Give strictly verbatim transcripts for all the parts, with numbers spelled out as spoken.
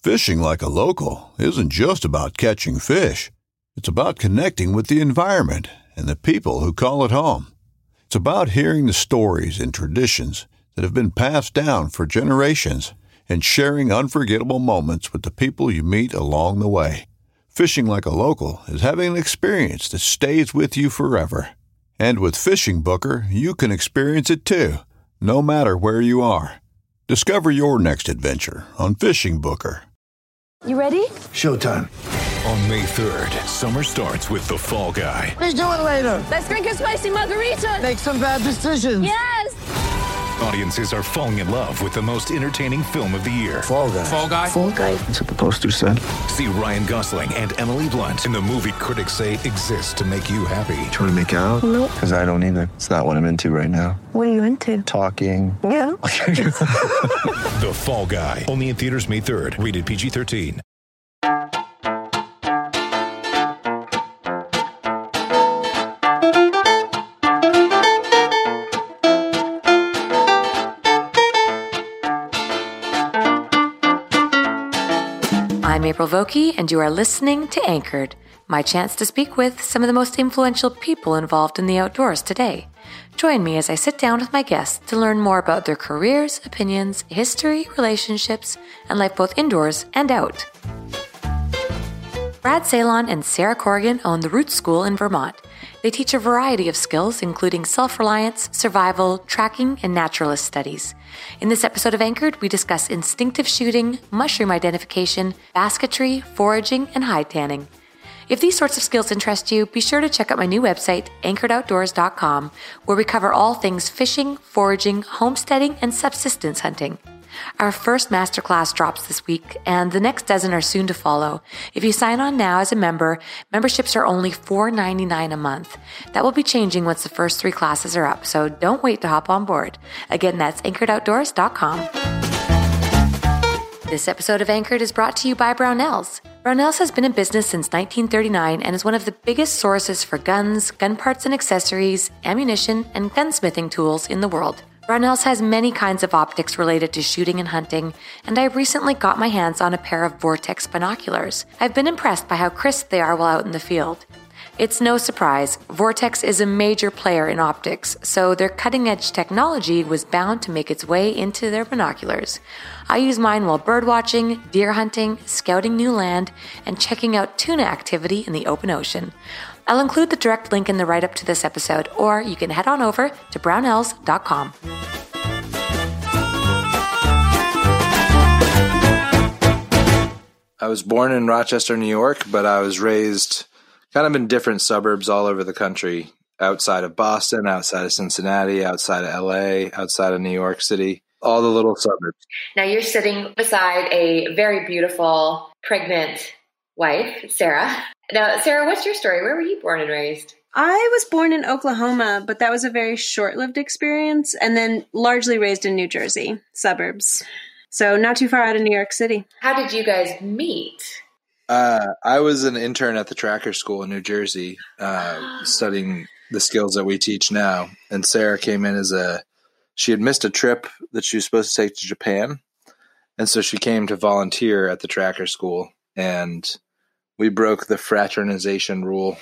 Fishing like a local isn't just about catching fish. It's about connecting with the environment and the people who call it home. It's about hearing the stories and traditions that have been passed down for generations and sharing unforgettable moments with the people you meet along the way. Fishing like a local is having an experience that stays with you forever. And with Fishing Booker, you can experience it too, no matter where you are. Discover your next adventure on Fishing Booker. You ready? Showtime. On May third, summer starts with The Fall Guy. Let's do it later. Let's drink a spicy margarita. Make some bad decisions. Yes! Audiences are falling in love with the most entertaining film of the year. Fall Guy. Fall Guy? Fall Guy. That's what the poster said. See Ryan Gosling and Emily Blunt in the movie critics say exists to make you happy. Trying to make it out? Nope. Because I don't either. It's not what I'm into right now. What are you into? Talking. Yeah. The Fall Guy. Only in theaters May third. Rated P G thirteen. I'm April Vokey, and you are listening to Anchored, my chance to speak with some of the most influential people involved in the outdoors today. Join me as I sit down with my guests to learn more about their careers, opinions, history, relationships, and life both indoors and out. Brad Ceylon and Sarah Corrigan own the Roots School in Vermont. They teach a variety of skills, including self-reliance, survival, tracking, and naturalist studies. In this episode of Anchored, we discuss instinctive shooting, mushroom identification, basketry, foraging, and hide tanning. If these sorts of skills interest you, be sure to check out my new website, anchored outdoors dot com, where we cover all things fishing, foraging, homesteading, and subsistence hunting. Our first masterclass drops this week, and the next dozen are soon to follow. If you sign on now as a member, memberships are only four dollars and ninety-nine cents a month. That will be changing once the first three classes are up, so don't wait to hop on board. Again, that's anchored outdoors dot com. This episode of Anchored is brought to you by Brownells. Brownells has been in business since nineteen thirty-nine and is one of the biggest sources for guns, gun parts and accessories, ammunition, and gunsmithing tools in the world. Brownells has many kinds of optics related to shooting and hunting, and I recently got my hands on a pair of Vortex binoculars. I've been impressed by how crisp they are while out in the field. It's no surprise, Vortex is a major player in optics, so their cutting-edge technology was bound to make its way into their binoculars. I use mine while birdwatching, deer hunting, scouting new land, and checking out tuna activity in the open ocean. I'll include the direct link in the write-up to this episode, or you can head on over to brownells dot com. I was born in Rochester, New York, but I was raised kind of in different suburbs all over the country, outside of Boston, outside of Cincinnati, outside of L A, outside of New York City, all the little suburbs. Now you're sitting beside a very beautiful, pregnant wife, Sarah. Now, Sarah, what's your story? Where were you born and raised? I was born in Oklahoma, but that was a very short-lived experience, and then largely raised in New Jersey, suburbs. So not too far out of New York City. How did you guys meet? Uh, I was an intern at the Tracker School in New Jersey, uh, studying the skills that we teach now. And Sarah came in as a, she had missed a trip that she was supposed to take to Japan. And so she came to volunteer at the Tracker School, and we broke the fraternization rule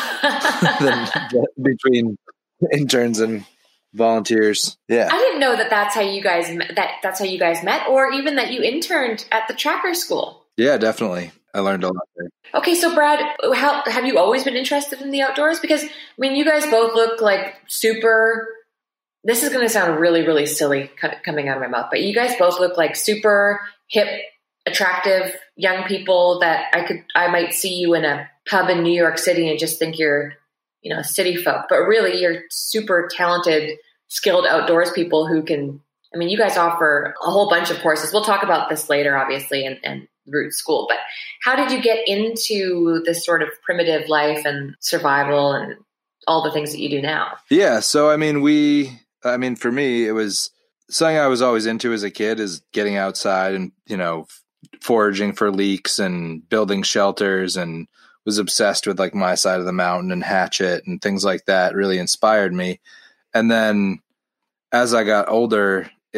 between interns and volunteers. Yeah. I didn't know that that's how you guys met, that that's how you guys met, or even that you interned at the Tracker School. Yeah, definitely. I learned a lot there. Okay, so Brad, how have you always been interested in the outdoors? Because I mean, you guys both look like super. This is going to sound really, really silly coming out of my mouth, but you guys both look like super hip, attractive young people that I could, I might see you in a pub in New York City and just think you're, you know, city folk, but really you're super talented, skilled outdoors people who can, I mean, you guys offer a whole bunch of courses. We'll talk about this later, obviously, and, and Roots School, but how did you get into this sort of primitive life and survival and all the things that you do now? Yeah. So, I mean, we, I mean, for me, it was something I was always into as a kid, is getting outside and, you know, foraging for leeks and building shelters, and was obsessed with like My Side of the Mountain and Hatchet and things like that. Really inspired me. And then as I got older, it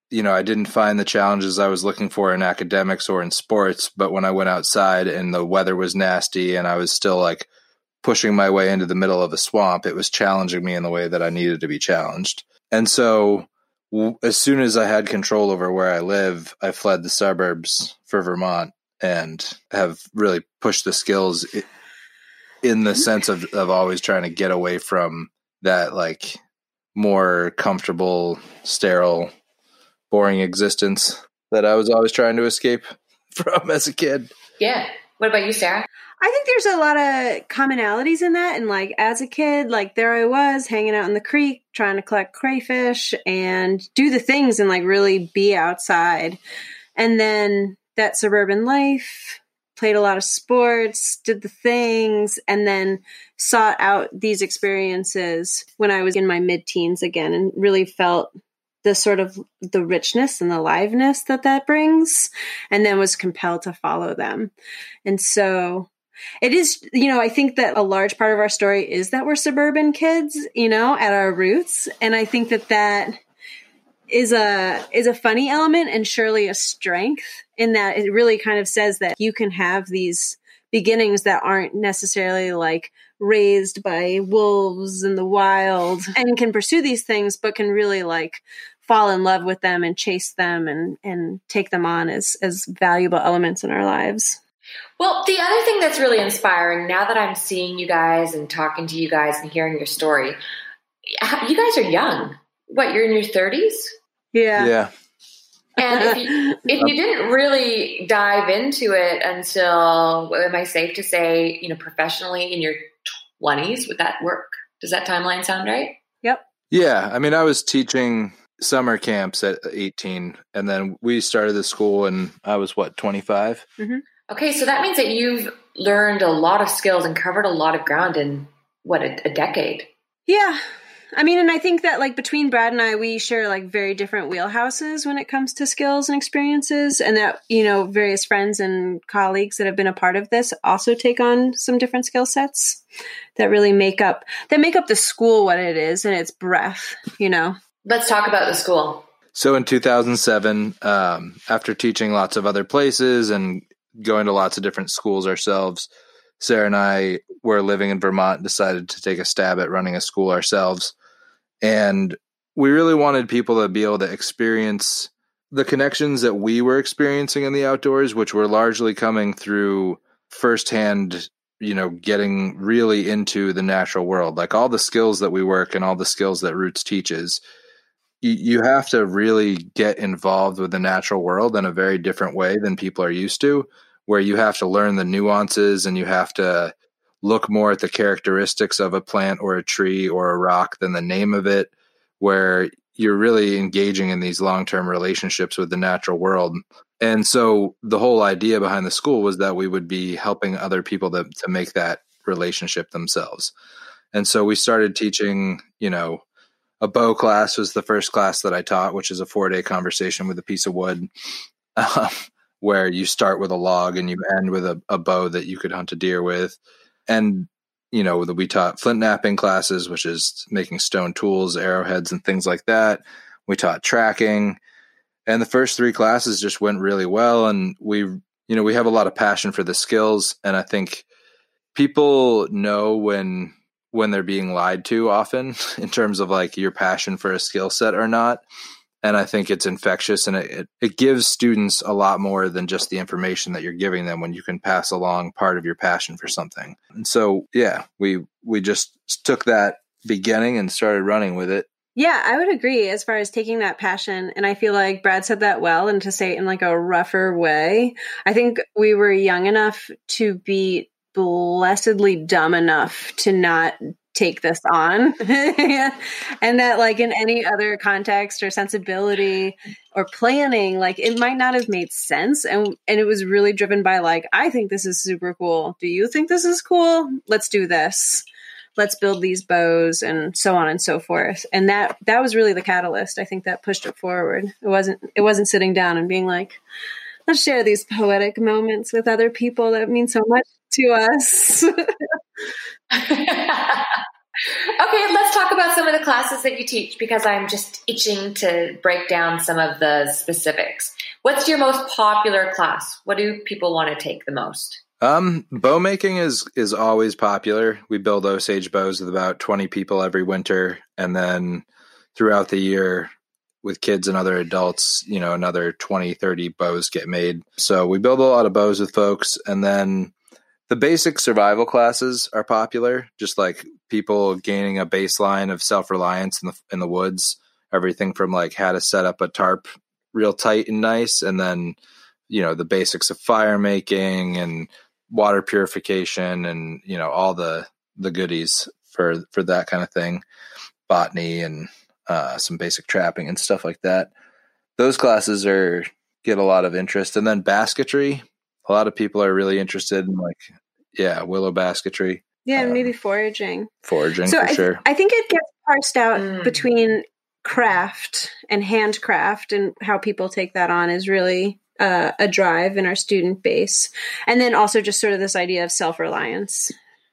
you know, I didn't find the challenges I was looking for in academics or in sports, but when I went outside and the weather was nasty and I was still like pushing my way into the middle of a swamp, it was challenging me in the way that I needed to be challenged. And so w- as soon as I had control over where I live, I fled the suburbs for Vermont and have really pushed the skills I- in the sense of, of always trying to get away from that like more comfortable, sterile, boring existence that I was always trying to escape from as a kid. Yeah. What about you, Sarah? I think there's a lot of commonalities in that. And like as a kid, like there I was hanging out in the creek, trying to collect crayfish and do the things and like really be outside. And then that suburban life, played a lot of sports, did the things, and then sought out these experiences when I was in my mid-teens again and really felt the sort of the richness and the liveness that that brings, and then was compelled to follow them. And so it is, you know, I think that a large part of our story is that we're suburban kids, you know, at our roots. And I think that that is a, is a funny element and surely a strength in that it really kind of says that you can have these beginnings that aren't necessarily like raised by wolves in the wild and can pursue these things, but can really like fall in love with them and chase them and, and take them on as, as valuable elements in our lives. Well, the other thing that's really inspiring now that I'm seeing you guys and talking to you guys and hearing your story, you guys are young. What, you're in your thirties? Yeah. Yeah. And if you, if you didn't really dive into it until, am I safe to say, you know, professionally in your twenties, would that work? Does that timeline sound right? Yep. Yeah. I mean, I was teaching summer camps at eighteen, and then we started the school and I was, what, twenty-five? Mm-hmm. Okay, so that means that you've learned a lot of skills and covered a lot of ground in, what, a, a decade? Yeah. I mean, and I think that like between Brad and I, we share like very different wheelhouses when it comes to skills and experiences, and that, you know, various friends and colleagues that have been a part of this also take on some different skill sets that really make up, that make up the school what it is and its breadth, you know. Let's talk about the school. So in two thousand seven, um, after teaching lots of other places and going to lots of different schools ourselves, Sarah and I were living in Vermont, decided to take a stab at running a school ourselves. And we really wanted people to be able to experience the connections that we were experiencing in the outdoors, which were largely coming through firsthand, you know, getting really into the natural world. Like all the skills that we work and all the skills that Roots teaches, you, you have to really get involved with the natural world in a very different way than people are used to, where you have to learn the nuances and you have to look more at the characteristics of a plant or a tree or a rock than the name of it, where you're really engaging in these long-term relationships with the natural world. And so the whole idea behind the school was that we would be helping other people to, to make that relationship themselves. And so we started teaching, you know, a bow class was the first class that I taught, which is a four-day conversation with a piece of wood, um, where you start with a log and you end with a, a bow that you could hunt a deer with. And, you know, we taught flint knapping classes, which is making stone tools, arrowheads, and things like that. We taught tracking. And the first three classes just went really well. And we, you know, we have a lot of passion for the skills. And I think people know when when they're being lied to often in terms of like your passion for a skill set or not. And I think it's infectious, and it, it, it gives students a lot more than just the information that you're giving them when you can pass along part of your passion for something. And so, yeah, we we just took that beginning and started running with it. Yeah, I would agree as far as taking that passion. And I feel like Brad said that well, and to say it in like a rougher way, I think we were young enough to be blessedly dumb enough to not take this on. And that like in any other context or sensibility or planning, like it might not have made sense. And and it was really driven by like, I think this is super cool. Do you think this is cool? Let's do this. Let's build these bows, and so on and so forth. And that that was really the catalyst. I think that pushed it forward. It wasn't it wasn't sitting down and being like, let's share these poetic moments with other people that mean so much to us. Okay, let's talk about some of the classes that you teach because I'm just itching to break down some of the specifics. What's your most popular class? What do people want to take the most? Um, bow making is is always popular. We build Osage bows with about twenty people every winter, and then throughout the year with kids and other adults, you know, another twenty, thirty bows get made. So we build a lot of bows with folks, and then the basic survival classes are popular, just like people gaining a baseline of self-reliance in the in the woods, everything from like how to set up a tarp real tight and nice, and then, you know, the basics of fire making and water purification and, you know, all the the goodies for for that kind of thing, botany and uh, some basic trapping and stuff like that. Those classes are get a lot of interest. And then basketry, a lot of people are really interested in like, yeah, willow basketry. Yeah, um, maybe foraging. Foraging so for I, th- sure. I think it gets parsed out Mm. between craft and handcraft, and how people take that on is really uh, a drive in our student base. And then also just sort of this idea of self-reliance.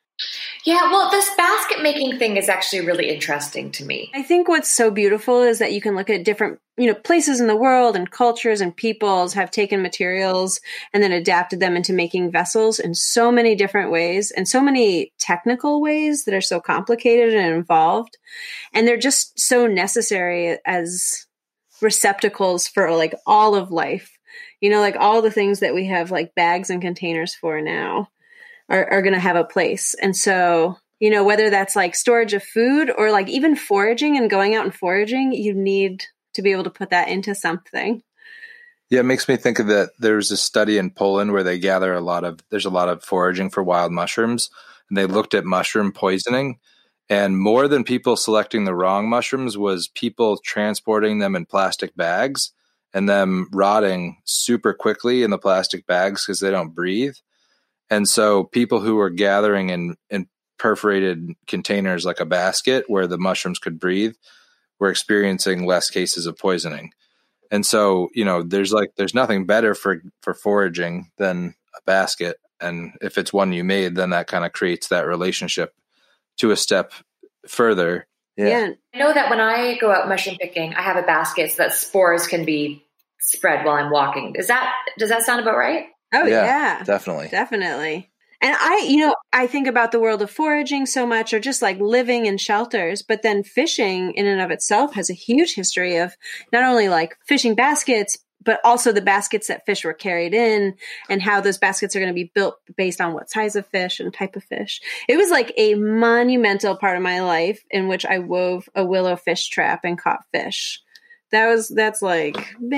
Yeah, well, this basket making thing is actually really interesting to me. I think what's so beautiful is that you can look at different, you know, places in the world and cultures and peoples have taken materials and then adapted them into making vessels in so many different ways and so many technical ways that are so complicated and involved. And they're just so necessary as receptacles for like all of life. You know, like all the things that we have like bags and containers for now are, are going to have a place. And so, you know, whether that's like storage of food or like even foraging and going out and foraging, you need to be able to put that into something. Yeah, it makes me think of that. There's a study in Poland where they gather a lot of, there's a lot of foraging for wild mushrooms, and they looked at mushroom poisoning. And more than people selecting the wrong mushrooms was people transporting them in plastic bags and them rotting super quickly in the plastic bags because they don't breathe. And so people who were gathering in, in perforated containers like a basket where the mushrooms could breathe were experiencing less cases of poisoning. And so, you know, there's like, there's nothing better for, for foraging than a basket. And if it's one you made, then that kind of creates that relationship to a step further. Yeah. Yeah. I know that when I go out mushroom picking, I have a basket so that spores can be spread while I'm walking. Is that, does that sound about right? Oh, Yeah, yeah. definitely. Definitely. And I, you know, I think about the world of foraging so much, or just like living in shelters, but then fishing in and of itself has a huge history of not only like fishing baskets, but also the baskets that fish were carried in and how those baskets are going to be built based on what size of fish and type of fish. It was like a monumental part of my life in which I wove a willow fish trap and caught fish. That was, that's like,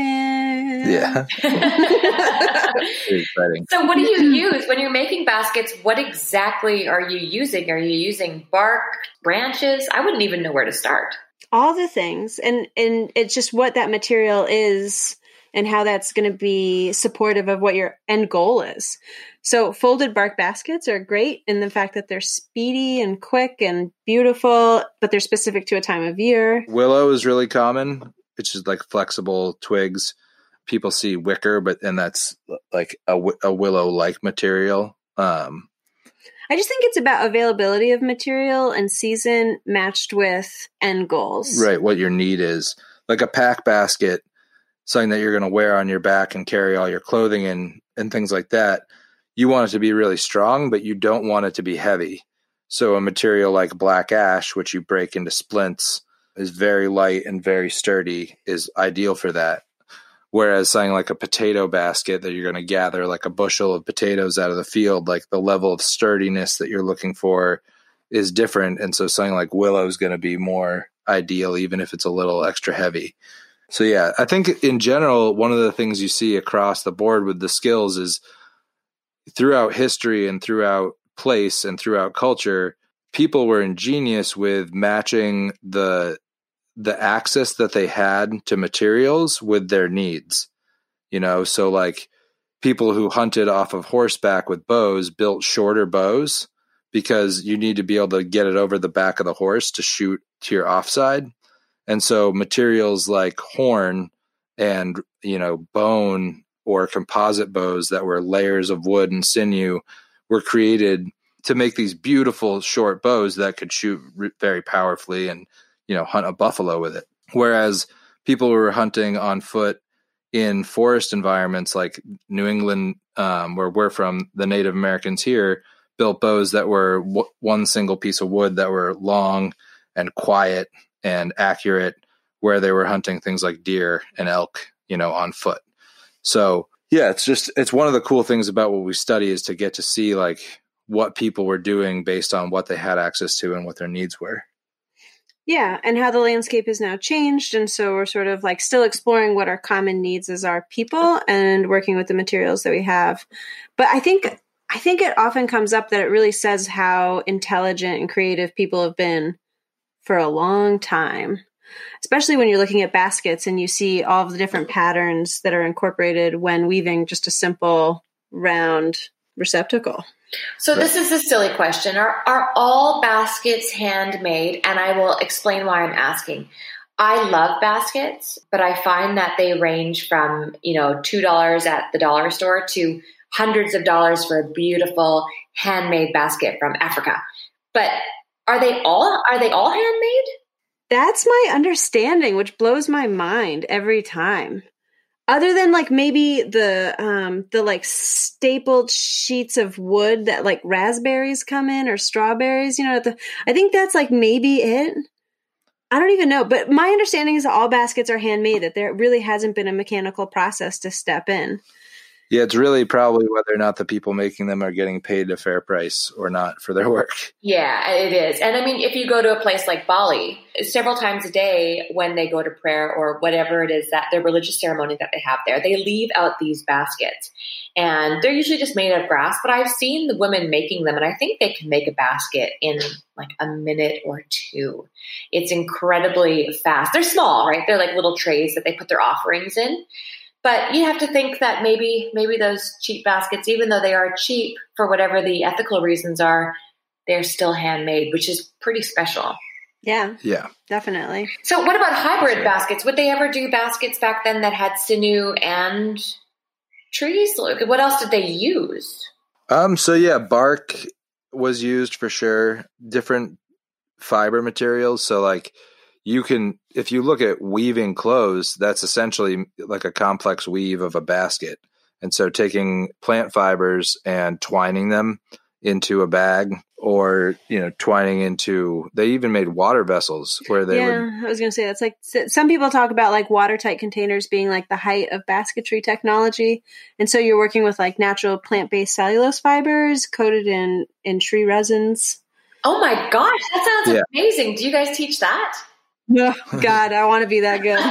man. Yeah. Very exciting. So what do you use when you're making baskets? What exactly are you using? Are you using bark, branches? I wouldn't even know where to start. All the things. And, and it's just what that material is and how that's going to be supportive of what your end goal is. So folded bark baskets are great in the fact that they're speedy and quick and beautiful, but they're specific to a time of year. Willow is really common. It's just like flexible twigs. People see wicker, but and that's like a, a willow-like material. Um, I just think it's about availability of material and season matched with end goals. right, what your need is. Like a pack basket, something that you're going to wear on your back and carry all your clothing in and things like that. You want it to be really strong, but you don't want it to be heavy. So a material like black ash, which you break into splints, is very light and very sturdy, is ideal for that. Whereas something like a potato basket that you're going to gather like a bushel of potatoes out of the field, like the level of sturdiness that you're looking for is different. And so something like willow is going to be more ideal, even if it's a little extra heavy. So yeah, I think in general, one of the things you see across the board with the skills is throughout history and throughout place and throughout culture, people were ingenious with matching the the access that they had to materials with their needs. You know, so like people who hunted off of horseback with bows built shorter bows because you need to be able to get it over the back of the horse to shoot to your offside. And so materials like horn and, you know, bone or composite bows that were layers of wood and sinew were created to make these beautiful short bows that could shoot r- very powerfully and, you know, hunt a buffalo with it. Whereas people who were hunting on foot in forest environments like New England, um, where we're from, the Native Americans here built bows that were w- one single piece of wood that were long and quiet and accurate, where they were hunting things like deer and elk, you know, on foot. So yeah, it's just, it's one of the cool things about what we study is to get to see like what people were doing based on what they had access to and what their needs were. Yeah, and how the landscape has now changed. And so we're sort of like still exploring what our common needs as our people and working with the materials that we have. But I think I think it often comes up that it really says how intelligent and creative people have been for a long time, especially when you're looking at baskets and you see all of the different patterns that are incorporated when weaving just a simple round receptacle. So this is a silly question. Are are all baskets handmade? And I will explain why I'm asking. I love baskets, but I find that they range from, you know, two dollars at the dollar store to hundreds of dollars for a beautiful handmade basket from Africa. But are they all are they all handmade? That's my understanding, which blows my mind every time. Other than like maybe the um, the like stapled sheets of wood that like raspberries come in or strawberries, you know, the, I think that's like maybe it. I don't even know. But my understanding is that all baskets are handmade, that there really hasn't been a mechanical process to step in. Yeah, it's really probably whether or not the people making them are getting paid a fair price or not for their work. Yeah, it is. And I mean, if you go to a place like Bali, several times a day when they go to prayer or whatever it is that their religious ceremony that they have there, they leave out these baskets. And they're usually just made of grass, but I've seen the women making them, and I think they can make a basket in like a minute or two. It's incredibly fast. They're small, right? They're like little trays that they put their offerings in. But you have to think that maybe maybe those cheap baskets, even though they are cheap for whatever the ethical reasons are, they're still handmade, which is pretty special. Yeah. Yeah. Definitely. So what about hybrid baskets? Would they ever do baskets back then that had sinew and trees? What else did they use? Um. So yeah, bark was used for sure. Different fiber materials. So like you can, if you look at weaving clothes, that's essentially like a complex weave of a basket. And so taking plant fibers and twining them into a bag, or, you know, twining into, they even made water vessels where they yeah, would. I was going to say, that's like, some people talk about like watertight containers being like the height of basketry technology. And so you're working with like natural plant-based cellulose fibers coated in, in tree resins. Oh my gosh, that sounds Yeah. amazing. Do you guys teach that? Oh, God, I want to be that good.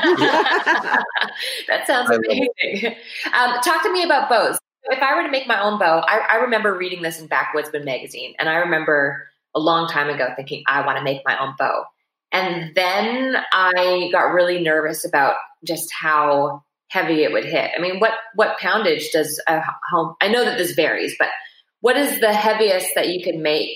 That sounds amazing. Um, talk to me about bows. If I were to make my own bow, I, I remember reading this in Backwoodsman magazine, and I remember a long time ago thinking, I want to make my own bow. And then I got really nervous about just how heavy it would hit. I mean, what, what poundage does a home, I know that this varies, but what is the heaviest that you can make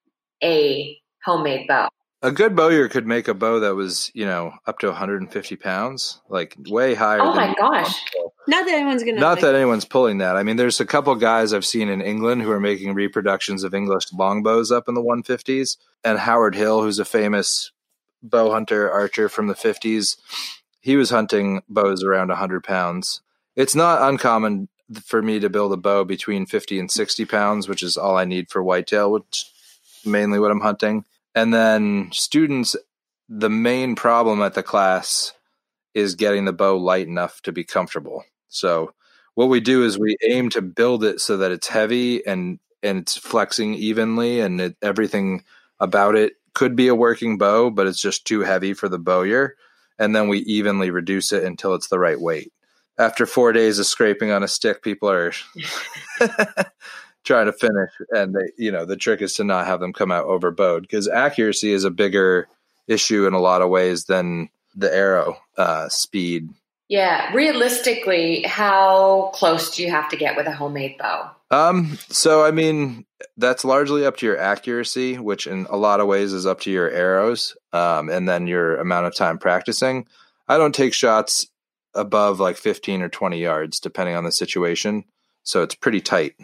a homemade bow? A good bowyer could make a bow that was, you know, up to one hundred fifty pounds, like way higher. Oh than my gosh. Not that anyone's going to. Not that anyone's pulling that. I mean, there's a couple guys I've seen in England who are making reproductions of English longbows up in the one fifties. And Howard Hill, who's a famous bow hunter, archer from the fifties, he was hunting bows around one hundred pounds. It's not uncommon for me to build a bow between fifty and sixty pounds, which is all I need for whitetail, which is mainly what I'm hunting. And then students, the main problem at the class is getting the bow light enough to be comfortable. So what we do is we aim to build it so that it's heavy and, and it's flexing evenly, and it, everything about it could be a working bow, but it's just too heavy for the bowyer. And then we evenly reduce it until it's the right weight. After four days of scraping on a stick, people are trying to finish, and they, you know, the trick is to not have them come out overbowed, because accuracy is a bigger issue in a lot of ways than the arrow uh, speed. Yeah. Realistically, how close do you have to get with a homemade bow? Um, so, I mean, that's largely up to your accuracy, which in a lot of ways is up to your arrows, um, and then your amount of time practicing. I don't take shots above like fifteen or twenty yards, depending on the situation. So it's pretty tight,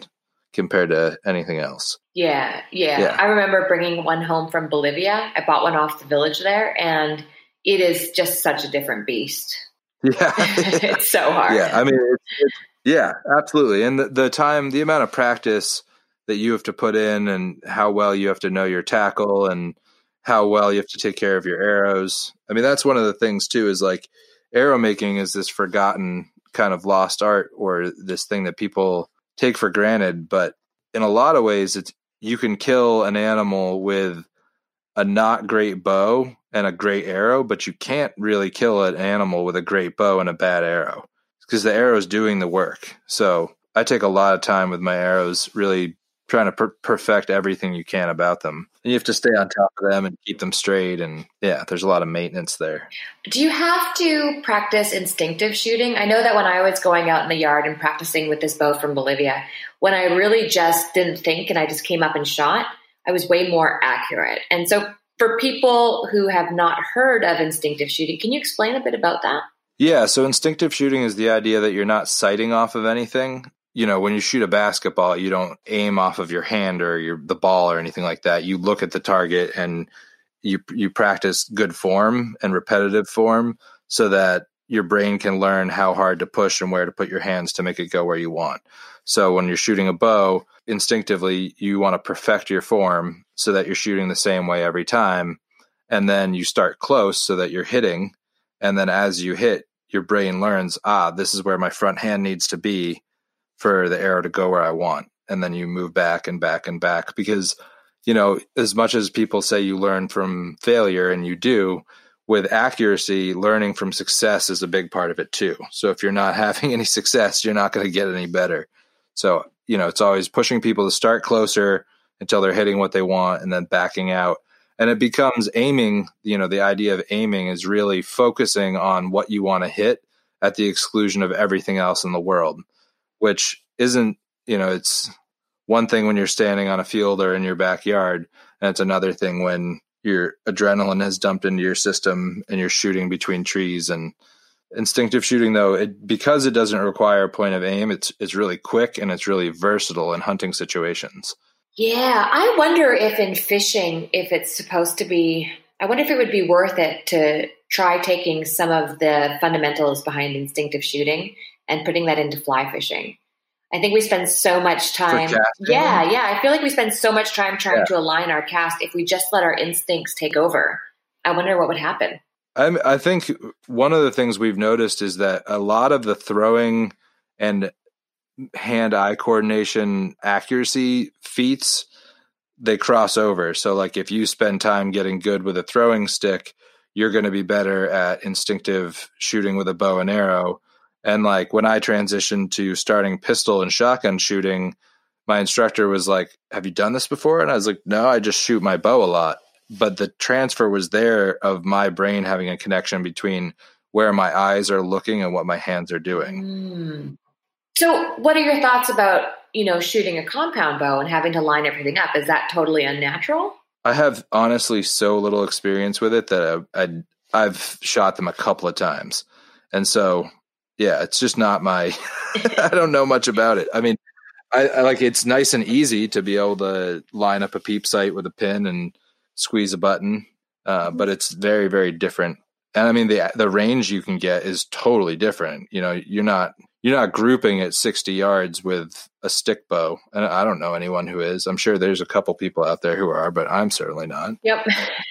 compared to anything else. Yeah, yeah, Yeah. I remember bringing one home from Bolivia. I bought one off the village there, and it is just such a different beast. Yeah. It's so hard. Yeah, I mean, it's, it's, yeah, absolutely. And the, the time, the amount of practice that you have to put in, and how well you have to know your tackle, and how well you have to take care of your arrows. I mean, that's one of the things too, is like arrow making is this forgotten kind of lost art, or this thing that people take for granted. But in a lot of ways, it's, you can kill an animal with a not great bow and a great arrow, but you can't really kill an animal with a great bow and a bad arrow, because the arrow is doing the work. So I take a lot of time with my arrows, really trying to per- perfect everything you can about them. And you have to stay on top of them and keep them straight. And yeah, there's a lot of maintenance there. Do you have to practice instinctive shooting? I know that when I was going out in the yard and practicing with this bow from Bolivia, when I really just didn't think and I just came up and shot, I was way more accurate. And so for people who have not heard of instinctive shooting, can you explain a bit about that? Yeah, so instinctive shooting is the idea that you're not sighting off of anything. You know, when you shoot a basketball, you don't aim off of your hand or your the ball or anything like that. You look at the target and you you practice good form and repetitive form so that your brain can learn how hard to push and where to put your hands to make it go where you want. So when you're shooting a bow, instinctively, you want to perfect your form so that you're shooting the same way every time. And then you start close so that you're hitting. And then as you hit, your brain learns, ah, this is where my front hand needs to be for the arrow to go where I want. And then you move back and back and back, because, you know, as much as people say you learn from failure, and you do, with accuracy, learning from success is a big part of it too. So if you're not having any success, you're not going to get any better. So, you know, it's always pushing people to start closer until they're hitting what they want and then backing out. And it becomes aiming, you know, the idea of aiming is really focusing on what you want to hit at the exclusion of everything else in the world, which isn't, you know, it's one thing when you're standing on a field or in your backyard, and it's another thing when your adrenaline has dumped into your system and you're shooting between trees. And instinctive shooting, though, it, because it doesn't require a point of aim, it's it's really quick and it's really versatile in hunting situations. Yeah, I wonder if in fishing, if it's supposed to be, I wonder if it would be worth it to try taking some of the fundamentals behind instinctive shooting and putting that into fly fishing. I think we spend so much time. Yeah, yeah. I feel like we spend so much time trying yeah. to align our cast. If we just let our instincts take over, I wonder what would happen. I, I think one of the things we've noticed is that a lot of the throwing and hand-eye coordination accuracy feats, they cross over. So like if you spend time getting good with a throwing stick, you're going to be better at instinctive shooting with a bow and arrow. And like when I transitioned to starting pistol and shotgun shooting, my instructor was like, have you done this before? And I was like, no, I just shoot my bow a lot. But the transfer was there of my brain having a connection between where my eyes are looking and what my hands are doing. Mm. So what are your thoughts about, you know, shooting a compound bow and having to line everything up? Is that totally unnatural? I have honestly so little experience with it that I, I, I've shot them a couple of times. And so, yeah, it's just not my, I don't know much about it. I mean, I, I like, it's nice and easy to be able to line up a peep sight with a pin and squeeze a button. Uh, but it's very, very different. And I mean, the, the range you can get is totally different. You know, you're not, you're not grouping at sixty yards with a stick bow. And I don't know anyone who is. I'm sure there's a couple people out there who are, but I'm certainly not. Yep.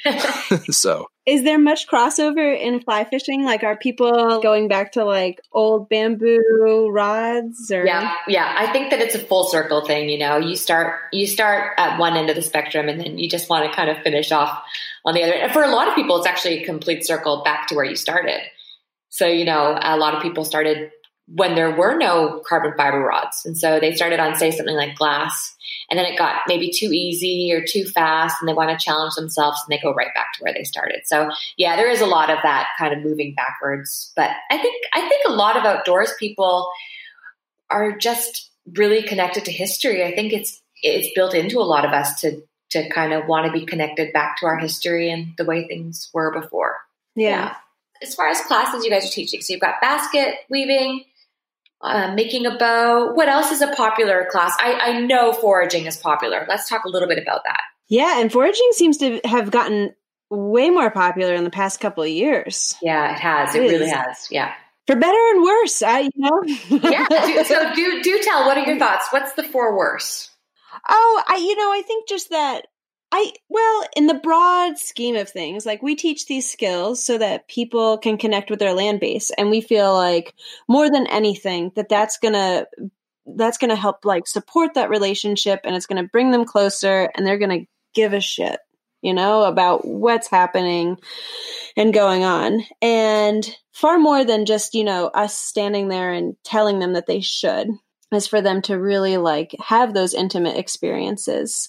So is there much crossover in fly fishing? Like, are people going back to like old bamboo rods? Or yeah, yeah. I think that it's a full circle thing. You know, you start you start at one end of the spectrum, and then you just want to kind of finish off on the other. And for a lot of people, it's actually a complete circle back to where you started. So, you know, a lot of people started when there were no carbon fiber rods. And so they started on, say, something like glass, and then it got maybe too easy or too fast, and they want to challenge themselves, and they go right back to where they started. So yeah, there is a lot of that kind of moving backwards. But I think, I think a lot of outdoors people are just really connected to history. I think it's, it's built into a lot of us to, to kind of want to be connected back to our history and the way things were before. Yeah. yeah. As far as classes you guys are teaching, so you've got basket weaving, uh, making a bow. What else is a popular class? I, I know foraging is popular. Let's talk a little bit about that. Yeah, and foraging seems to have gotten way more popular in the past couple of years. Yeah, it has. It, it really has. Yeah. For better and worse, I, you know. yeah. Do, so do do tell. What are your thoughts? What's the for worse? Oh, I, you know, I think just that I, well, in the broad scheme of things, like we teach these skills so that people can connect with their land base. And we feel like more than anything that that's going to, that's going to help like support that relationship, and it's going to bring them closer, and they're going to give a shit, you know, about what's happening and going on. And far more than just, you know, us standing there and telling them that they should, is for them to really like have those intimate experiences.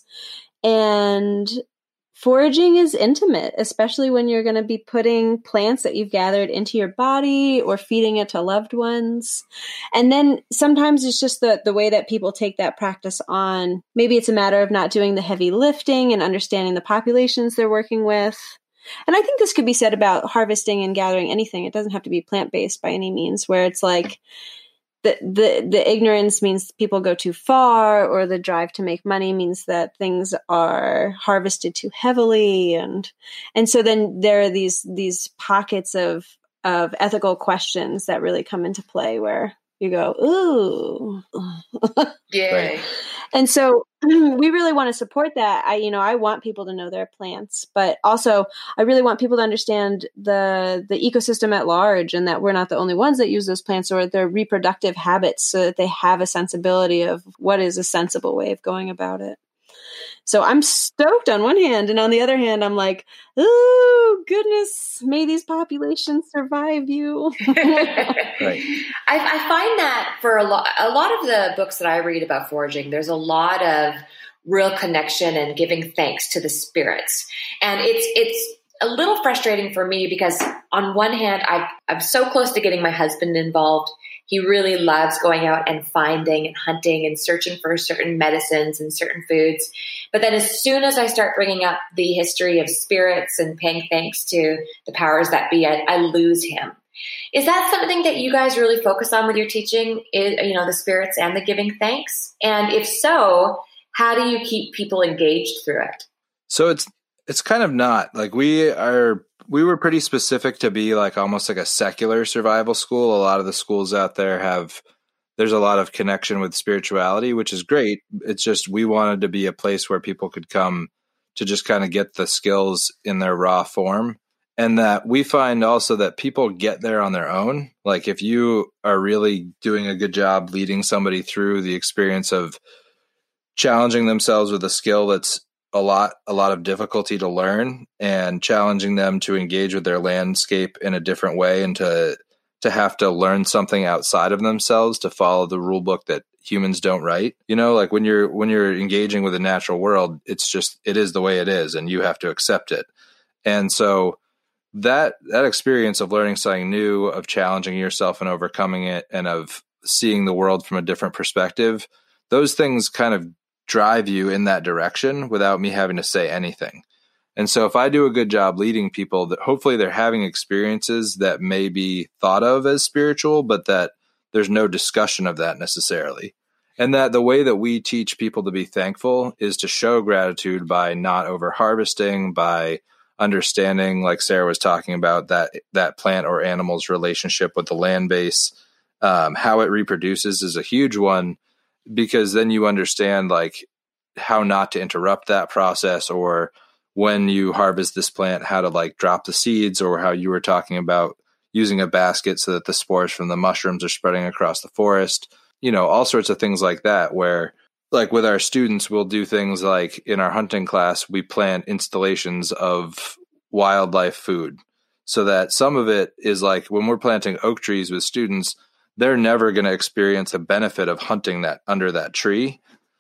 And foraging is intimate, especially when you're going to be putting plants that you've gathered into your body or feeding it to loved ones. And then sometimes it's just the, the way that people take that practice on. Maybe it's a matter of not doing the heavy lifting and understanding the populations they're working with. And I think this could be said about harvesting and gathering anything. It doesn't have to be plant-based by any means, where it's like, The, the the ignorance means people go too far, or the drive to make money means that things are harvested too heavily, and and so then there are these these pockets of of ethical questions that really come into play where you go, ooh, yeah. Right. And so we really want to support that. I, you know, I want people to know their plants, but also I really want people to understand the the ecosystem at large, and that we're not the only ones that use those plants, or their reproductive habits, so that they have a sensibility of what is a sensible way of going about it. So I'm stoked on one hand, and on the other hand, I'm like, oh, goodness, may these populations survive you. Right. I, I find that for a lot, a lot of the books that I read about foraging, there's a lot of real connection and giving thanks to the spirits. And it's, it's a little frustrating for me because on one hand, I, I'm so close to getting my husband involved. He really loves going out and finding and hunting and searching for certain medicines and certain foods. But then as soon as I start bringing up the history of spirits and paying thanks to the powers that be, I, I lose him. Is that something that you guys really focus on with your teaching, is, you know, the spirits and the giving thanks? And if so, how do you keep people engaged through it? So it's it's kind of not. Like we are we were pretty specific to be like almost like a secular survival school. A lot of the schools out there have there's a lot of connection with spirituality, which is great. It's just we wanted to be a place where people could come to just kind of get the skills in their raw form. And that we find also that people get there on their own. Like if you are really doing a good job leading somebody through the experience of challenging themselves with a skill that's a lot, a lot of difficulty to learn, and challenging them to engage with their landscape in a different way, and to, to have to learn something outside of themselves to follow the rule book that humans don't write. You know, like when you're, when you're engaging with the natural world, it's just, it is the way it is, and you have to accept it. And so that, that experience of learning something new, of challenging yourself and overcoming it, and of seeing the world from a different perspective, those things kind of drive you in that direction without me having to say anything. And so if I do a good job leading people, that hopefully they're having experiences that may be thought of as spiritual, but that there's no discussion of that necessarily. And that the way that we teach people to be thankful is to show gratitude by not over harvesting, by understanding, like Sarah was talking about, that that plant or animal's relationship with the land base, um, how it reproduces is a huge one, because then you understand like how not to interrupt that process, or when you harvest this plant, how to like drop the seeds, or how you were talking about using a basket so that the spores from the mushrooms are spreading across the forest, you know, all sorts of things like that, where like with our students, we'll do things like in our hunting class, we plant installations of wildlife food, so that some of it is like when we're planting oak trees with students, they're never going to experience a benefit of hunting that under that tree,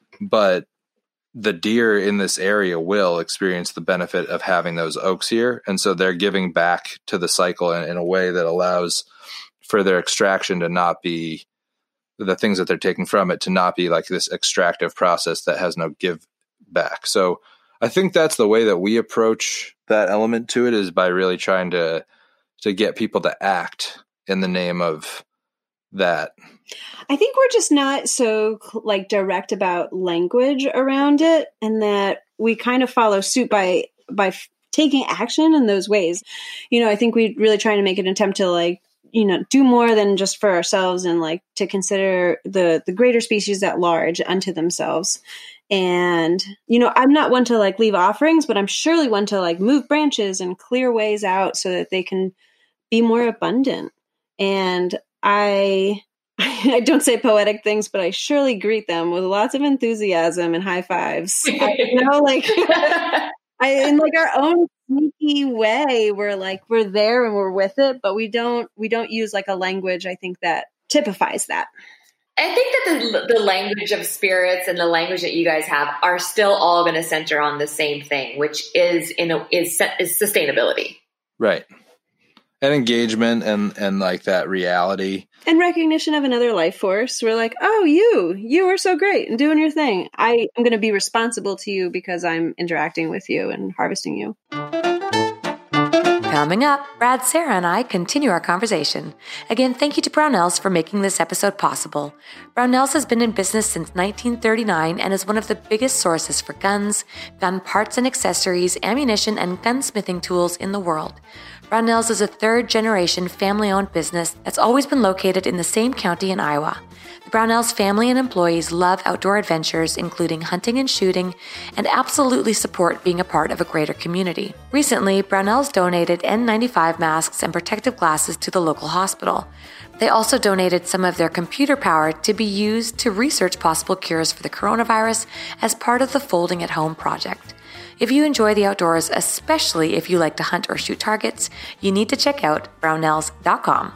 but the deer in this area will experience the benefit of having those oaks here. And so they're giving back to the cycle in, in a way that allows for their extraction to not be the things that they're taking from it, to not be like this extractive process that has no give back. So I think that's the way that we approach that element to it, is by really trying to, to get people to act in the name of that? I think we're just not so like direct about language around it, and that we kind of follow suit by by f- taking action in those ways. You know, I think we really try to make an attempt to like, you know, do more than just for ourselves, and like to consider the the greater species at large unto themselves. And, you know, I'm not one to like leave offerings, but I'm surely one to like move branches and clear ways out so that they can be more abundant. And I I don't say poetic things, but I surely greet them with lots of enthusiasm and high fives. I, you know, like I, in like our own sneaky way, we're like we're there and we're with it, but we don't we don't use like a language, I think, that typifies that. I think that the, the language of spirits and the language that you guys have are still all going to center on the same thing, which is in a, is is sustainability, right? And engagement and and like that reality and recognition of another life force. We're like, oh, you, you are so great and doing your thing. I am going to be responsible to you because I'm interacting with you and harvesting you. Coming up, Brad, Sarah, and I continue our conversation. Again, thank you to Brownells for making this episode possible. Brownells has been in business since nineteen thirty-nine and is one of the biggest sources for guns, gun parts and accessories, ammunition, and gunsmithing tools in the world. Brownells is a third-generation family-owned business that's always been located in the same county in Iowa. The Brownells family and employees love outdoor adventures, including hunting and shooting, and absolutely support being a part of a greater community. Recently, Brownells donated N ninety-five masks and protective glasses to the local hospital. They also donated some of their computer power to be used to research possible cures for the coronavirus as part of the Folding at Home project. If you enjoy the outdoors, especially if you like to hunt or shoot targets, you need to check out brownells dot com.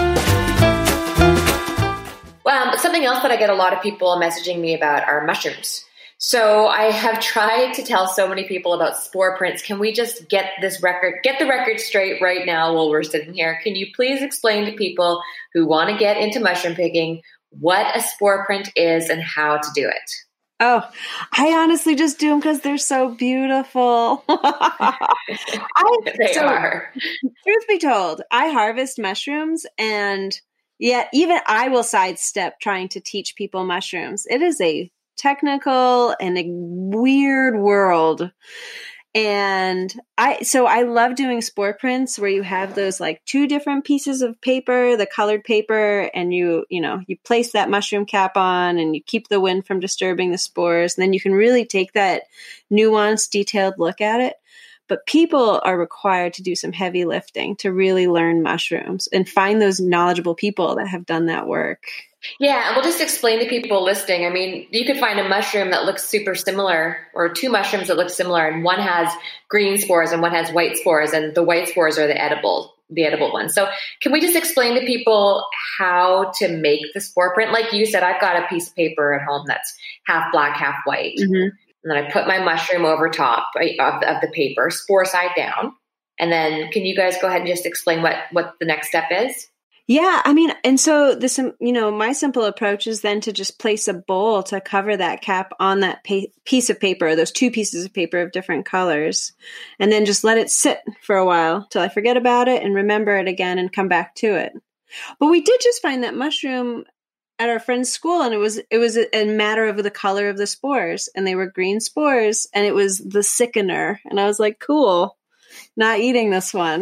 Well, something else that I get a lot of people messaging me about are mushrooms. So I have tried to tell so many people about spore prints. Can we just get this record, get the record straight right now while we're sitting here? Can you please explain to people who want to get into mushroom picking what a spore print is and how to do it? Oh, I honestly just do them because they're so beautiful. I, they so, are. Truth be told, I harvest mushrooms, and yet even I will sidestep trying to teach people mushrooms. It is a technical and a weird world. And I, so I love doing spore prints where you have those like two different pieces of paper, the colored paper, and you, you know, you place that mushroom cap on and you keep the wind from disturbing the spores. And then you can really take that nuanced, detailed look at it. But people are required to do some heavy lifting to really learn mushrooms and find those knowledgeable people that have done that work. Yeah, and we'll just explain to people listening. I mean, you could find a mushroom that looks super similar, or two mushrooms that look similar, and one has green spores and one has white spores, and the white spores are the edible, the edible ones. So can we just explain to people how to make the spore print? Like you said, I've got a piece of paper at home that's half black, half white. Mm-hmm. And then I put my mushroom over top of, of the paper, spore side down. And then can you guys go ahead and just explain what, what the next step is? Yeah, I mean, and so this, you know, my simple approach is then to just place a bowl to cover that cap on that pa- piece of paper, those two pieces of paper of different colors, and then just let it sit for a while till I forget about it and remember it again and come back to it. But we did just find that mushroom at our friend's school, and it was it was a, a matter of the color of the spores, and they were green spores, and it was the sickener, and I was like, cool. Not eating this one.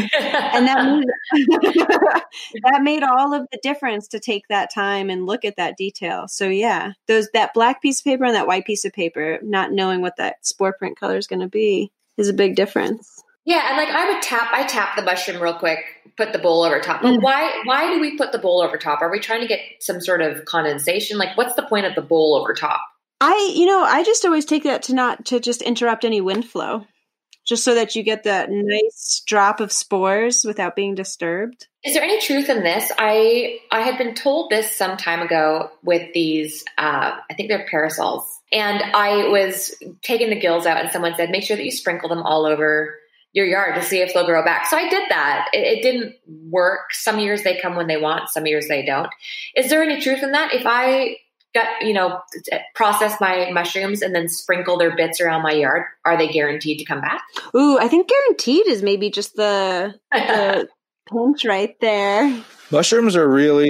And that made, that made all of the difference to take that time and look at that detail. So yeah, those that black piece of paper and that white piece of paper, not knowing what that spore print color is going to be is a big difference. Yeah, and like I would tap, I tap the mushroom real quick, put the bowl over top. But mm. why why do we put the bowl over top? Are we trying to get some sort of condensation? Like what's the point of the bowl over top? I, you know, I just always take that to not to just interrupt any wind flow. Just so that you get that nice drop of spores without being disturbed. Is there any truth in this? I I had been told this some time ago with these, uh, I think they're parasols. And I was taking the gills out and someone said, make sure that you sprinkle them all over your yard to see if they'll grow back. So I did that. It, it didn't work. Some years they come when they want, some years they don't. Is there any truth in that? If I got, you know, process my mushrooms and then sprinkle their bits around my yard, are they guaranteed to come back? Ooh, I think guaranteed is maybe just the, the pinch right there. Mushrooms are really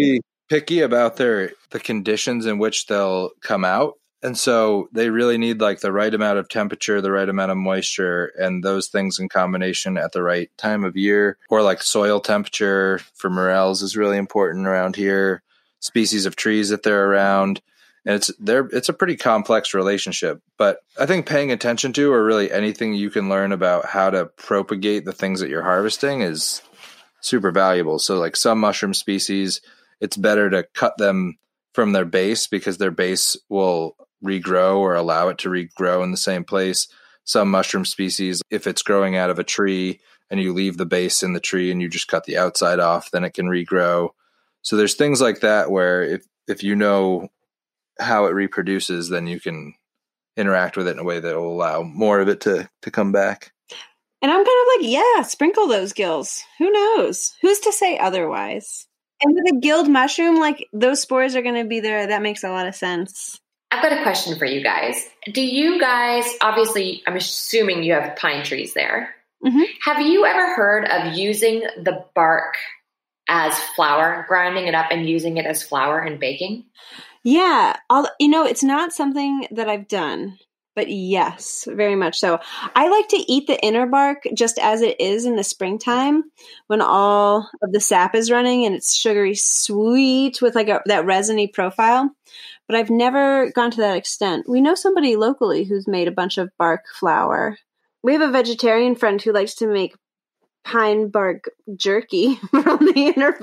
picky about their the conditions in which they'll come out. And so they really need like the right amount of temperature, the right amount of moisture, and those things in combination at the right time of year. Or like soil temperature for morels is really important around here. Species of trees that they're around. And it's they're it's a pretty complex relationship. But I think paying attention to, or really anything you can learn about how to propagate the things that you're harvesting, is super valuable. So like some mushroom species, it's better to cut them from their base because their base will regrow or allow it to regrow in the same place. Some mushroom species, if it's growing out of a tree and you leave the base in the tree and you just cut the outside off, then it can regrow. So there's things like that where if, if you know how it reproduces, then you can interact with it in a way that will allow more of it to, to come back. And I'm kind of like, yeah, sprinkle those gills. Who knows? Who's to say otherwise? And with a gilled mushroom, like those spores are going to be there. That makes a lot of sense. I've got a question for you guys. Do you guys, obviously, I'm assuming you have pine trees there. Mm-hmm. Have you ever heard of using the bark as flour, grinding it up and using it as flour and baking? Yeah. I'll, you know, it's not something that I've done, but yes, very much so. I like to eat the inner bark just as it is in the springtime when all of the sap is running and it's sugary sweet with like a, that resiny profile. But I've never gone to that extent. We know somebody locally who's made a bunch of bark flour. We have a vegetarian friend who likes to make pine bark jerky from the inner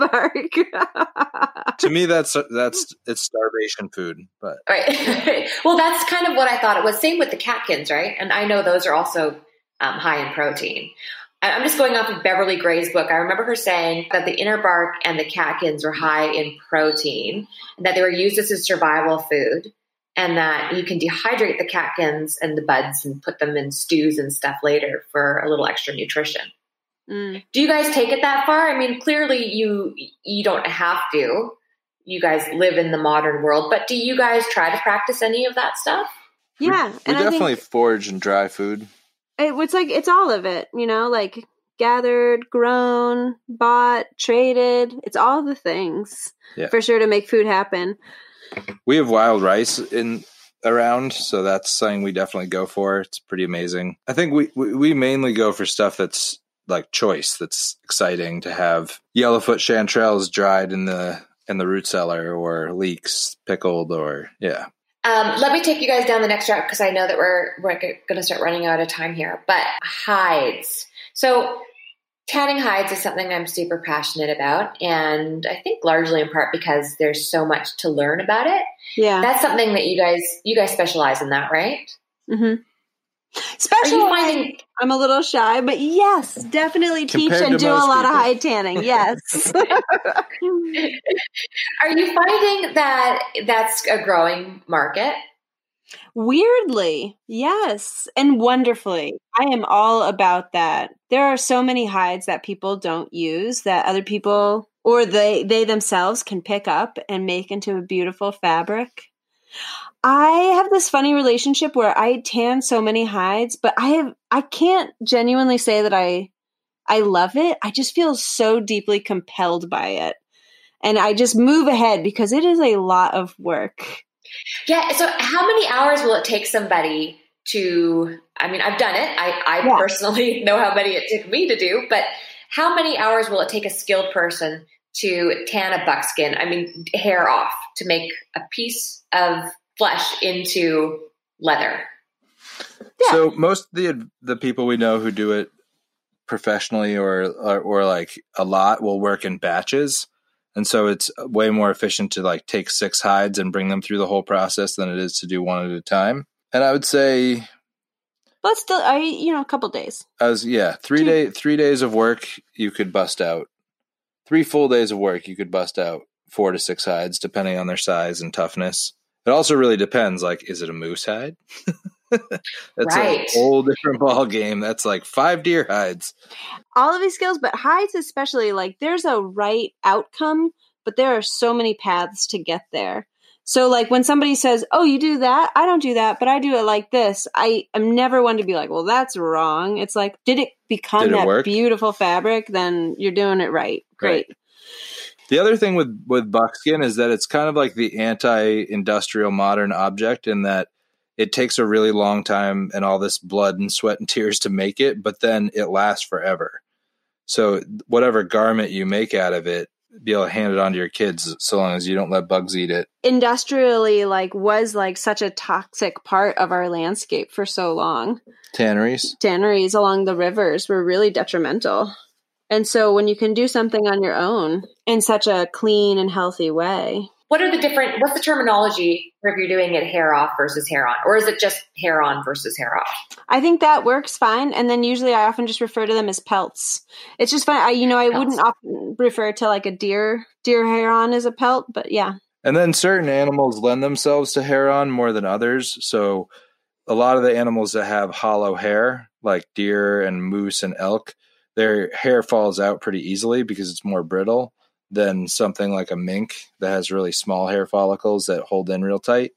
bark. To me, that's that's it's starvation food. But right. Well, that's kind of what I thought it was. Same with the catkins, right? And I know those are also um, high in protein. I'm just going off of Beverly Gray's book. I remember her saying that the inner bark and the catkins were high in protein, and that they were used as a survival food, and that you can dehydrate the catkins and the buds and put them in stews and stuff later for a little extra nutrition. Mm. Do you guys take it that far? I mean, clearly you you don't have to. You guys live in the modern world, but do you guys try to practice any of that stuff? Yeah. We, we and definitely I think forage and dry food. it, it's like, it's all of it, you know, like gathered, grown, bought, traded. It's all the things Yeah. for sure to make food happen. We have wild rice in around, so that's something we definitely go for. It's pretty amazing. I think we, we, we mainly go for stuff that's like choice, that's exciting to have. Yellowfoot chanterelles dried in the in the root cellar, or leeks pickled, or yeah. Um, let me take you guys down the next route because I know that we're we're going to start running out of time here. But hides. So tanning hides is something I'm super passionate about, and I think largely in part because there's so much to learn about it. Yeah. That's something that you guys you guys specialize in that, right? Mm-hmm. Are Special. you finding I'm a little shy, but yes, definitely teach Compared and to do a most lot of people. hide tanning. Yes. Are you finding that that's a growing market? Weirdly, yes, and wonderfully. I am all about that. There are so many hides that people don't use that other people or they they themselves can pick up and make into a beautiful fabric. I have this funny relationship where I tan so many hides, but I have I can't genuinely say that I I love it. I just feel so deeply compelled by it. And I just move ahead because it is a lot of work. Yeah. So how many hours will it take somebody to, I mean, I've done it. I, I Yeah. personally know how many it took me to do, but how many hours will it take a skilled person to tan a buckskin? I mean, hair off to make a piece of flesh into leather. Yeah. So most of the the people we know who do it professionally or, or or like a lot will work in batches, and so it's way more efficient to like take six hides and bring them through the whole process than it is to do one at a time. And I would say, But still, I you know, a couple days. as yeah, three Two. day three days of work you could bust out. Three full days of work you could bust out four to six hides, depending on their size and toughness. It also really depends. Like, is it a moose hide? That's Right. a whole different ball game. That's like five deer hides. All of these skills, but hides especially, like there's a right outcome, but there are so many paths to get there. So like when somebody says, oh, you do that? I don't do that, but I do it like this. I am never one to be like, well, that's wrong. It's like, did it become Did it that work? beautiful fabric? Then you're doing it right. Great. Right. The other thing with, with buckskin is that it's kind of like the anti-industrial modern object in that it takes a really long time and all this blood and sweat and tears to make it, but then it lasts forever. So whatever garment you make out of it, be able to hand it on to your kids so long as you don't let bugs eat it. Industrially, like, was like such a toxic part of our landscape for so long. Tanneries? Tanneries along the rivers were really detrimental. And so when you can do something on your own in such a clean and healthy way. What are the different, what's the terminology for if you're doing it hair off versus hair on? Or is it just hair on versus hair off? I think that works fine. And then usually I often just refer to them as pelts. It's just fun. I, you know, I pelts. wouldn't often refer to like a deer, deer hair on as a pelt, but yeah. And then certain animals lend themselves to hair on more than others. So a lot of the animals that have hollow hair, like deer and moose and elk, their hair falls out pretty easily because it's more brittle than something like a mink that has really small hair follicles that hold in real tight.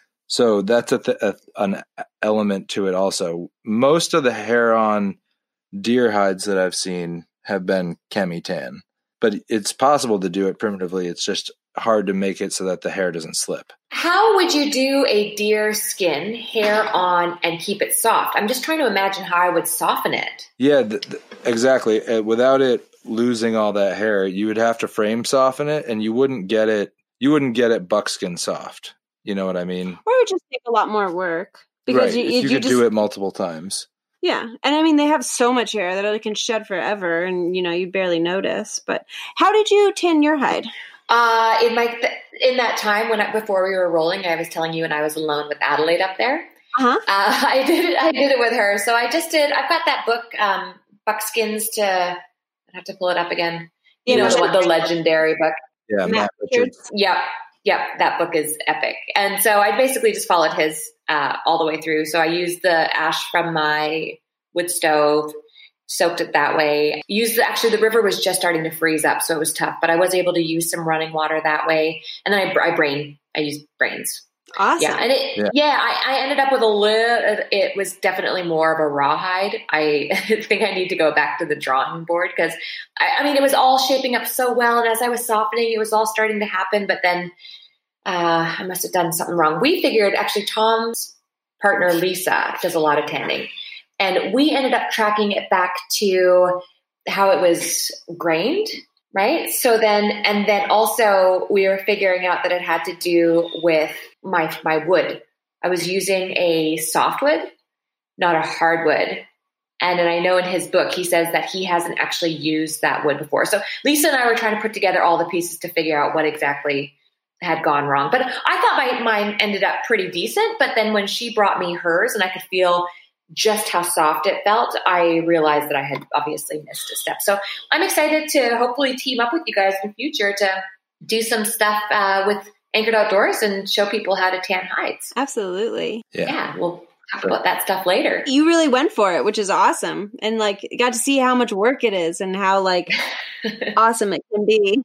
So that's a th- a, an element to it also. Most of the hair on deer hides that I've seen have been chemi-tan, but it's possible to do it primitively. It's just hard to make it so that the hair doesn't slip. How would you do a deer skin hair on and keep it soft? I'm just trying to imagine how I would soften it. Yeah, th- th- exactly. Uh, without it losing all that hair, you would have to frame soften it, and you wouldn't get it. You wouldn't get it buckskin soft. You know what I mean? Or it would just take a lot more work because right. you, you, you could just do it multiple times. Yeah, and I mean they have so much hair that it can shed forever, and you know you barely notice. But how did you tan your hide? Uh, in my th- in that time when I, before we were rolling, I was telling you, and I was alone with Adelaide up there. Uh-huh. Uh, I did it. I did it with her. So I just did. I've got that book, um, Buckskins to. I have to pull it up again. You yeah, know the, the legendary book. Yeah, Matt Richards. Yep, yep. That book is epic. And so I basically just followed his uh, all the way through. So I used the ash from my wood stove. Soaked it that way. Used the, actually the river was just starting to freeze up, so it was tough. But I was able to use some running water that way, and then I, I brain. I used brains. Awesome. Yeah, and it, yeah, yeah I, I ended up with a little. It was definitely more of a rawhide. I think I need to go back to the drawing board because I, I mean it was all shaping up so well, and as I was softening, it was all starting to happen. But then uh, I must have done something wrong. We figured actually Tom's partner Lisa does a lot of tanning. And we ended up tracking it back to how it was grained, right? So then, and then also we were figuring out that it had to do with my my wood. I was using a softwood, not a hardwood. And then I know in his book, he says that he hasn't actually used that wood before. So Lisa and I were trying to put together all the pieces to figure out what exactly had gone wrong. But I thought my mine ended up pretty decent. But then when she brought me hers and I could feel just how soft it felt, I realized that I had obviously missed a step. So I'm excited to hopefully team up with you guys in the future to do some stuff uh, with Anchored Outdoors and show people how to tan hides. Absolutely. Yeah. yeah we'll talk about that stuff later. You really went for it, which is awesome. And like got to see how much work it is and how like awesome it can be.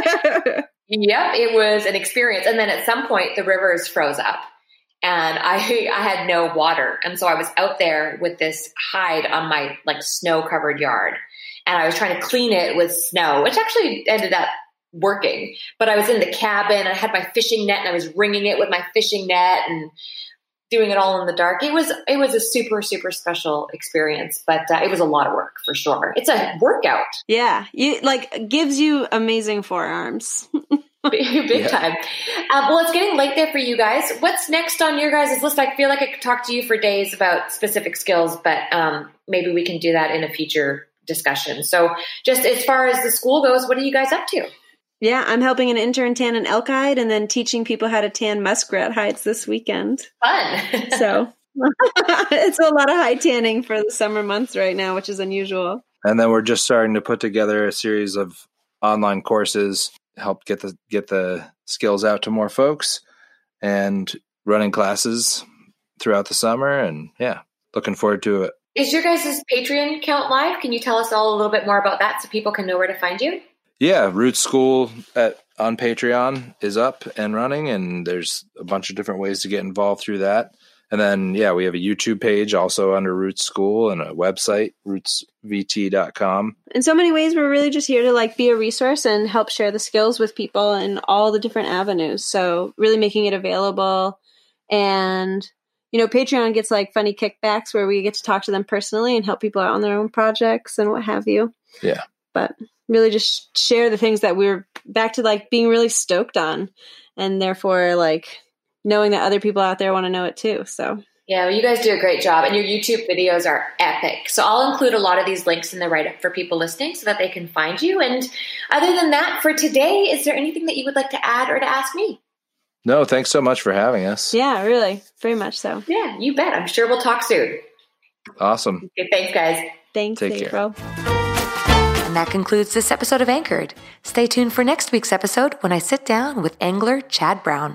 Yep. It was an experience. And then at some point the rivers froze up. And I I had no water. And so I was out there with this hide on my like snow covered yard. And I was trying to clean it with snow, which actually ended up working. But I was in the cabin. I had my fishing net and I was wringing it with my fishing net and doing it all in the dark. It was it was a super, super special experience. But uh, it was a lot of work for sure. It's a workout. Yeah. You like gives you amazing forearms. Big, big yeah. time. Um, well, it's getting late there for you guys. What's next on your guys' list? I feel like I could talk to you for days about specific skills, but um, maybe we can do that in a future discussion. So just as far as the school goes, what are you guys up to? Yeah, I'm helping an intern tan an elk hide and then teaching people how to tan muskrat hides this weekend. Fun. So it's a lot of hide tanning for the summer months right now, which is unusual. And then we're just starting to put together a series of online courses help get the get the skills out to more folks and running classes throughout the summer. And yeah, looking forward to it. Is your guys' Patreon account live? Can you tell us all a little bit more about that so people can know where to find you? Yeah, Roots School at on Patreon is up and running, and there's a bunch of different ways to get involved through that. And then, yeah, we have a YouTube page also under Roots School and a website, roots v t dot com. In so many ways, we're really just here to like be a resource and help share the skills with people in all the different avenues. So really making it available. And, you know, Patreon gets like funny kickbacks where we get to talk to them personally and help people out on their own projects and what have you. Yeah. But really just share the things that we're back to like being really stoked on. And therefore, like, knowing that other people out there want to know it too. So yeah, well, you guys do a great job, and your YouTube videos are epic. So I'll include a lot of these links in the write-up for people listening so that they can find you. And other than that, for today, is there anything that you would like to add or to ask me? No, thanks so much for having us. Yeah, really. Very much so. Yeah, you bet. I'm sure we'll talk soon. Awesome. Okay, thanks, guys. Thanks, Take April. care. And that concludes this episode of Anchored. Stay tuned for next week's episode when I sit down with angler Chad Brown.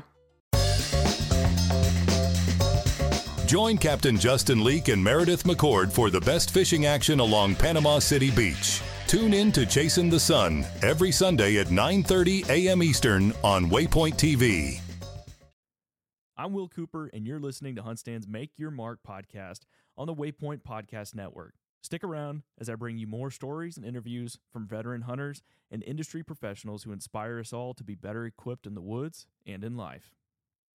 Join Captain Justin Leake and Meredith McCord for the best fishing action along Panama City Beach. Tune in to Chasing the Sun every Sunday at nine thirty a.m. Eastern on Waypoint T V. I'm Will Cooper, and you're listening to HuntStand's Make Your Mark podcast on the Waypoint Podcast Network. Stick around as I bring you more stories and interviews from veteran hunters and industry professionals who inspire us all to be better equipped in the woods and in life.